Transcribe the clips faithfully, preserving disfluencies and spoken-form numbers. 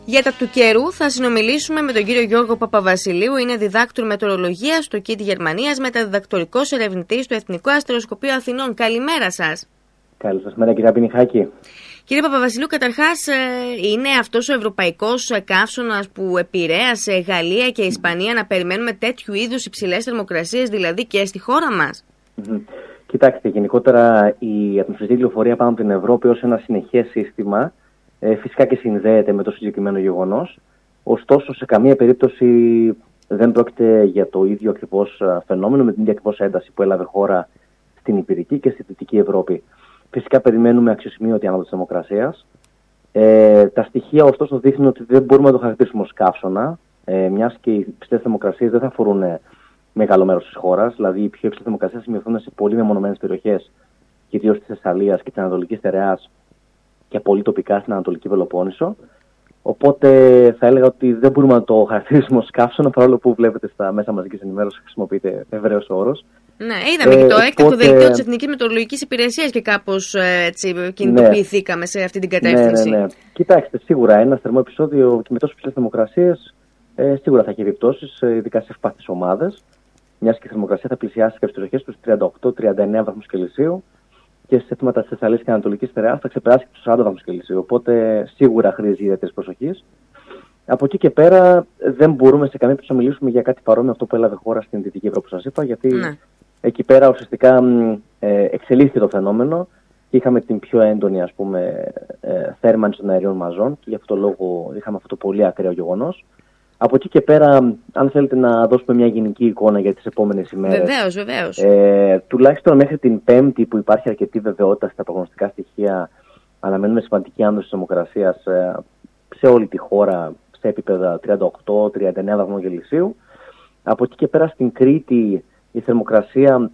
Για τα του καιρού θα συνομιλήσουμε με τον κύριο Γιώργο Παπαβασιλείου, είναι διδάκτορ μετεωρολογίας στο ΚΙΤ Γερμανίας, μεταδιδακτορικός ερευνητής στο Εθνικό Αστεροσκοπείο Αθηνών. Καλημέρα σας. Καλησπέρα κυρία Πινιχάκη. Κύριε Παπαβασιλείου, καταρχάς είναι αυτός ο ευρωπαϊκός καύσωνας που επηρέασε Γαλλία και Ισπανία να περιμένουμε τέτοιου είδους υψηλές θερμοκρασίες, δηλαδή και στη χώρα μας? Mm-hmm. Κοιτάξτε, γενικότερα η ατμοσφαιρική κυκλοφορία πάνω από την Ευρώπη ως ένα συνεχές σύστημα ε, φυσικά και συνδέεται με το συγκεκριμένο γεγονός. Ωστόσο, σε καμία περίπτωση δεν πρόκειται για το ίδιο ακριβώς φαινόμενο, με την ίδια ακριβώς ένταση που έλαβε χώρα στην Ηπειρική και στη Δυτική Ευρώπη. Φυσικά περιμένουμε αξιοσημείωτη άνοδο της θερμοκρασίας. Ε, τα στοιχεία ωστόσο δείχνουν ότι δεν μπορούμε να το χαρακτηρίσουμε ως καύσωνα, ε, μιας και οι υψηλές θερμοκρασίες δεν θα αφορούν μεγάλο μέρος της χώρας. Δηλαδή, οι πιο υψηλές θερμοκρασίες σημειωθούν σε πολύ μεμονωμένες περιοχές, κυρίως της Θεσσαλίας και της Ανατολικής Στερεάς και πολύ τοπικά στην Ανατολική Πελοπόννησο. Οπότε θα έλεγα ότι δεν μπορούμε να το χαρακτηρίσουμε ως καύσωνα, παρόλο που βλέπετε στα μέσα μαζικής ενημέρωσης χρησιμοποιείται ευρέως ο όρος. Ναι, είδαμε ε, και το έκτακτο οπότε... δελτίο της Εθνικής Μετεωρολογικής Υπηρεσίας και κάπως έτσι κινητοποιηθήκαμε ναι, σε αυτή την κατεύθυνση. Ναι, ναι, ναι. Κοιτάξτε, σίγουρα ένα θερμό επεισόδιο και με τόσο ψηλές θερμοκρασίες ε, σίγουρα θα έχει επιπτώσεις, ειδικά σε ευπάθειες ομάδες. Μιας και η θερμοκρασία θα πλησιάσει σε κάποιες περιοχές τους τριάντα οκτώ με τριάντα εννέα βαθμούς Κελσίου και σε θέματα της Θεσσαλίας και Ανατολικής Στερεάς θα ξεπεράσει και τους σαράντα βαθμούς Κελσίου. Οπότε σίγουρα χρήζει ιδιαίτερης προσοχής. Από εκεί και πέρα δεν μπορούμε σε καμία περίπτωση να μιλήσουμε για κάτι παρόμοιο αυτό που έλαβε χώρα στην Δυτική Ευρώπη, που σας είπα, γιατί ναι. εκεί πέρα ουσιαστικά ε, εξελίχθηκε το φαινόμενο και είχαμε την πιο έντονη ας πούμε, ε, θέρμανση των αερίων μαζών και γι' αυτό το λόγο είχαμε αυτό το πολύ ακραίο γεγονός. Από εκεί και πέρα, αν θέλετε να δώσουμε μια γενική εικόνα για τις επόμενες ημέρες. Βεβαίως, βεβαίως. Ε, τουλάχιστον μέχρι την Πέμπτη, που υπάρχει αρκετή βεβαιότητα στα προγνωστικά στοιχεία, αναμένουμε σημαντική άνοδο της θερμοκρασίας ε, σε όλη τη χώρα σε επίπεδα τριάντα οκτώ με τριάντα εννέα βαθμών Κελσίου. Από εκεί και πέρα στην Κρήτη η θερμοκρασία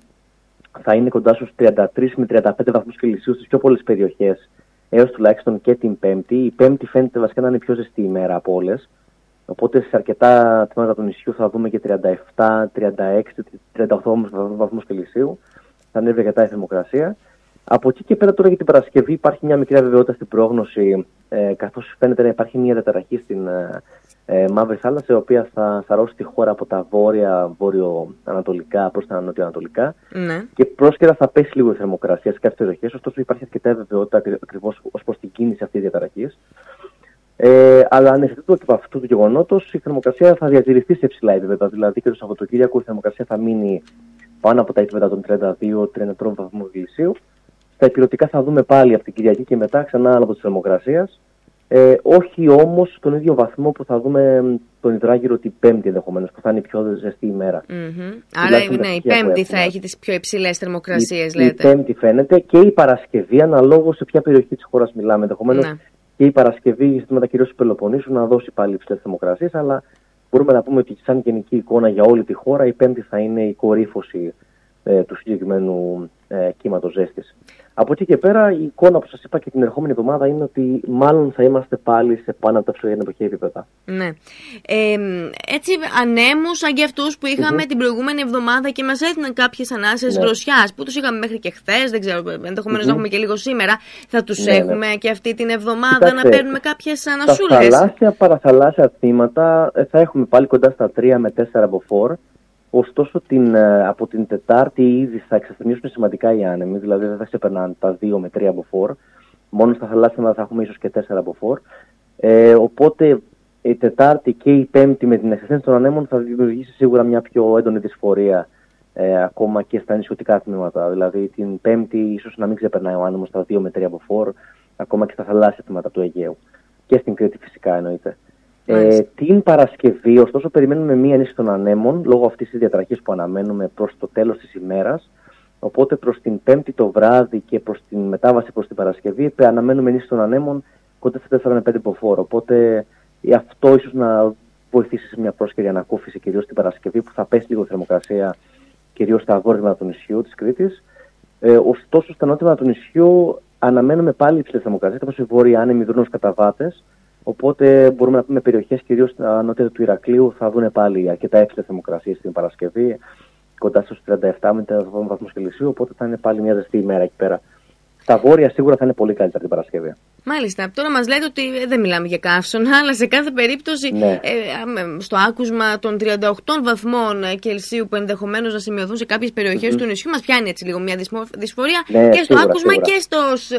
θα είναι κοντά στους τριάντα τρεις με τριάντα πέντε βαθμούς Κελσίου στις πιο πολλές περιοχές, έως τουλάχιστον και την Πέμπτη. Η Πέμπτη φαίνεται βασικά να είναι η πιο ζεστή ημέρα από όλες. Οπότε σε αρκετά τμήματα του νησιού θα δούμε και τριάντα επτά, τριάντα έξι, τριάντα οκτώ βαθμούς Κελσίου. Θα ανέβει αρκετά η θερμοκρασία. Από εκεί και πέρα τώρα για την Παρασκευή υπάρχει μια μικρή αβεβαιότητα στην πρόγνωση, ε, καθώς φαίνεται να υπάρχει μια διαταραχή στην ε, ε, Μαύρη Θάλασσα, η οποία θα σαρώσει τη χώρα από τα βόρεια, βόρειο-ανατολικά προς τα νοτιοανατολικά. Ναι. Και πρόσκαιρα θα πέσει λίγο η θερμοκρασία σε κάποιες περιοχές, ωστόσο υπάρχει αρκετά αβεβαιότητα ακριβώς ως προς την κίνηση αυτής της διαταραχής. Ε, αλλά ανεξαρτήτως από αυτού του γεγονότος, η θερμοκρασία θα διατηρηθεί σε υψηλά επίπεδα. Δηλαδή και το Σαββατοκύριακο η θερμοκρασία θα μείνει πάνω από τα επίπεδα των τριάντα δύο με τριάντα τρία βαθμών Κελσίου. Στα ηπειρωτικά θα δούμε πάλι από την Κυριακή και μετά ξανά άνοδο της θερμοκρασίας. Ε, όχι όμως στον ίδιο βαθμό που θα δούμε τον Ιδράγυρο την Πέμπτη ενδεχομένως, που θα είναι η πιο ζεστή ημέρα. Mm-hmm. Άρα ναι, η Πέμπτη θα έχει τις πιο υψηλές θερμοκρασίες, η, λέτε. Η Πέμπτη φαίνεται και η Παρασκευή, αναλόγως σε ποια περιοχή της χώρας μιλάμε. Ενδεχομένως ναι. και η Παρασκευή, για ζητήματα κυρίως του Πελοποννήσου, να δώσει πάλι υψηλές θερμοκρασίες, αλλά μπορούμε να πούμε ότι σαν γενική εικόνα για όλη τη χώρα, η Πέμπτη θα είναι η κορύφωση ε, του συγκεκριμένου ε, κύματος ζέστης. Από εκεί και πέρα, η εικόνα που σας είπα και την ερχόμενη εβδομάδα είναι ότι μάλλον θα είμαστε πάλι σε πάνω από τα ψηλά εποχή επίπεδα. Ναι. Ε, έτσι, ανέμους σαν και αυτούς που είχαμε mm-hmm. την προηγούμενη εβδομάδα και μας έδιναν κάποιες ανάσες ναι. δροσιάς, που τους είχαμε μέχρι και χθες, δεν ξέρω, ενδεχομένως mm-hmm. να έχουμε και λίγο σήμερα. Θα τους ναι, έχουμε ναι. και αυτή την εβδομάδα. Κοιτάξτε, να παίρνουμε κάποιες ανασούλες. Στα θαλάσσια, παραθαλάσσια τμήματα θα έχουμε πάλι κοντά στα τρία με τέσσερα μποφόρ. Ωστόσο, την, από την Τετάρτη ήδη θα εξασθενήσουν σημαντικά οι άνεμοι, δηλαδή δεν θα ξεπερνάνε τα δύο με τρία μποφόρ. Μόνο στα θαλάσσια θα έχουμε ίσως και τέσσερα μποφόρ. Ε, οπότε η Τετάρτη και η Πέμπτη με την εξασθένηση των ανέμων θα δημιουργήσει σίγουρα μια πιο έντονη δυσφορία ε, ακόμα και στα νησιωτικά τμήματα. Δηλαδή την Πέμπτη ίσως να μην ξεπερνάει ο άνεμος στα δύο με τρία μποφόρ, ακόμα και στα θαλάσσια τμήματα του Αιγαίου. Και στην Κρήτη φυσικά εννοείται. Ε, την Παρασκευή, ωστόσο, περιμένουμε μία ενίσχυση των ανέμων λόγω αυτής της διαταραχής που αναμένουμε προς το τέλος της ημέρας. Οπότε προς την Πέμπτη το βράδυ και προς την μετάβαση προς την Παρασκευή αναμένουμε ενίσχυση των ανέμων κοντά στα τέσσερα με πέντε μποφόρ. Οπότε αυτό ίσως να βοηθήσει σε μια πρόσκαιρη ανακούφιση, κυρίως την Παρασκευή, που θα πέσει λίγο η θερμοκρασία, κυρίως στα βόρεια του νησιού της Κρήτης. Ε, ωστόσο, στα νότια του νησιού αναμένουμε πάλι υψηλές θερμοκρασίες, όπως οι βόρειοι άνεμοι δρούν ως καταβάτες. Οπότε μπορούμε να πούμε περιοχές κυρίως στα νότια του Ηρακλείου θα δουν πάλι αρκετά υψηλές θερμοκρασίες την Παρασκευή, κοντά στους τριάντα επτά με τριάντα βαθμούς Κελσίου. Οπότε θα είναι πάλι μια ζεστή ημέρα εκεί πέρα. Στα βόρεια σίγουρα θα είναι πολύ καλύτερα την Παρασκευή. Μάλιστα. Τώρα μας λέτε ότι δεν μιλάμε για καύσωνα, αλλά σε κάθε περίπτωση ναι. ε, στο άκουσμα των τριάντα οκτώ βαθμών Κελσίου που ενδεχομένως να σημειωθούν σε κάποιες περιοχές mm-hmm. του νησιού μας πιάνει έτσι λίγο μια δυσφορία ναι, και στο σίγουρα, άκουσμα σίγουρα. και στο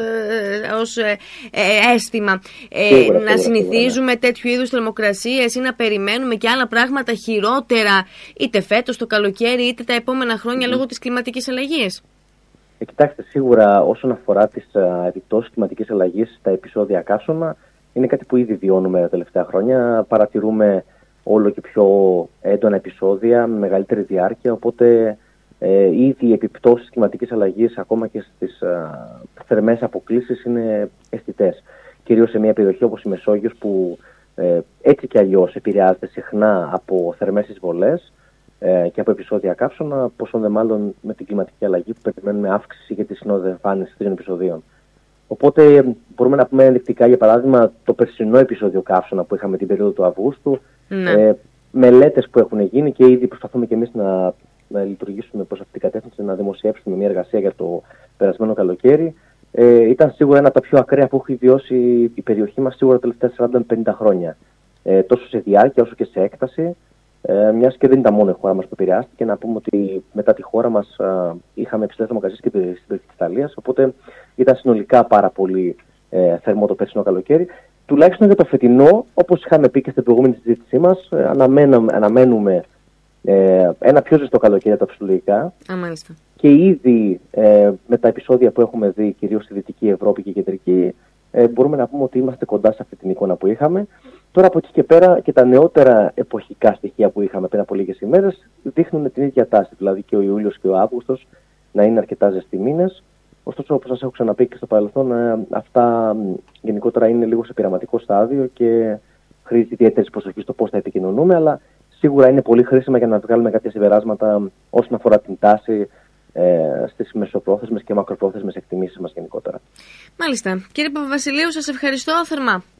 ε, ως ε, ε, αίσθημα. Ε, σίγουρα, να σίγουρα, συνηθίζουμε σίγουρα, ναι. τέτοιου είδους θερμοκρασίες ή να περιμένουμε και άλλα πράγματα χειρότερα είτε φέτος το καλοκαίρι είτε τα επόμενα χρόνια mm-hmm. λόγω της κλιματικής αλλαγής. Ε, κοιτάξτε, σίγουρα όσον αφορά τις uh, επιπτώσεις κλιματικής αλλαγής στα επεισόδια καύσωνα, είναι κάτι που ήδη βιώνουμε τα τελευταία χρόνια. Παρατηρούμε όλο και πιο έντονα επεισόδια με μεγαλύτερη διάρκεια. Οπότε ε, ήδη οι επιπτώσεις κλιματικής αλλαγής, ακόμα και στις uh, θερμές αποκλίσεις, είναι αισθητές. Κυρίως σε μια περιοχή όπως η Μεσόγειος, που ε, έτσι κι αλλιώς επηρεάζεται συχνά από θερμές εισβολές και από επεισόδια καύσωνα, πόσο δε μάλλον με την κλιματική αλλαγή που περιμένουμε αύξηση για τη συνόδευ εμφάνιση τριών επεισοδίων. Οπότε μπορούμε να πούμε ενδεικτικά, για παράδειγμα, το περσινό επεισόδιο καύσωνα που είχαμε την περίοδο του Αυγούστου, ναι. ε, μελέτες που έχουν γίνει και ήδη προσπαθούμε και εμείς να, να λειτουργήσουμε προς αυτή την κατεύθυνση, να δημοσιεύσουμε μια εργασία για το περασμένο καλοκαίρι. Ε, ήταν σίγουρα ένα από τα πιο ακραία που έχει βιώσει η περιοχή μας σίγουρα τα τελευταία σαράντα με πενήντα χρόνια. Ε, τόσο σε διάρκεια όσο και σε έκταση. Ε, μιας και δεν ήταν μόνο η χώρα μας που επηρεάστηκε, να πούμε ότι μετά τη χώρα μας α, είχαμε υψηλές θερμοκρασίες και στην περιοχή της Ιταλίας, οπότε ήταν συνολικά πάρα πολύ ε, θερμό το περσινό καλοκαίρι. Τουλάχιστον για το φετινό, όπως είχαμε πει και στην προηγούμενη συζήτησή μας, ε, αναμένουμε, αναμένουμε ε, ένα πιο ζεστό καλοκαίρι από τα φυσιολογικά. Α, και ήδη ε, με τα επεισόδια που έχουμε δει, κυρίως στη Δυτική Ευρώπη και Κεντρική, ε, μπορούμε να πούμε ότι είμαστε κοντά σε αυτή την εικόνα που είχαμε. Τώρα από εκεί και πέρα και τα νεότερα εποχικά στοιχεία που είχαμε πριν από λίγες ημέρες δείχνουν την ίδια τάση, δηλαδή και ο Ιούλιος και ο Αύγουστος να είναι αρκετά ζεστοί μήνες. Ωστόσο, όπως σας έχω ξαναπεί και στο παρελθόν, αυτά γενικότερα είναι λίγο σε πειραματικό στάδιο και χρήζει ιδιαίτερη προσοχή στο πώς θα επικοινωνούμε, αλλά σίγουρα είναι πολύ χρήσιμα για να βγάλουμε κάποια συμπεράσματα όσον αφορά την τάση ε, στις μεσοπρόθεσμες και μακροπρόθεσμες εκτιμήσεις μας γενικότερα. Μάλιστα. Κύριε Παπαβασιλείου, σας ευχαριστώ θερμά.